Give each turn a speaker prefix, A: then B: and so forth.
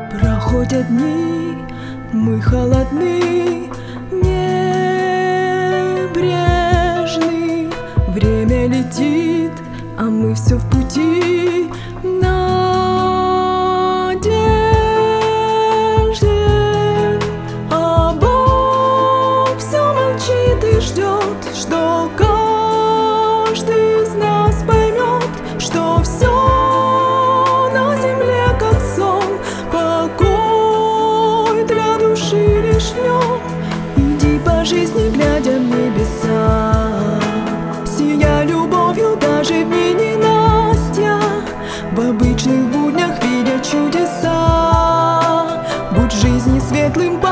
A: Проходят дни, мы холодны, небрежны. Время летит, а мы все в пути. Надежде, а Бог все молчит и ждет, что каждый из нас поймет, что все на земле как сон, покой для души лишь в нем. Иди по жизни, глядя в небеса, сияй любовью даже в дни ненастья, в обычных буднях видя чудеса. Будь в жизни светлым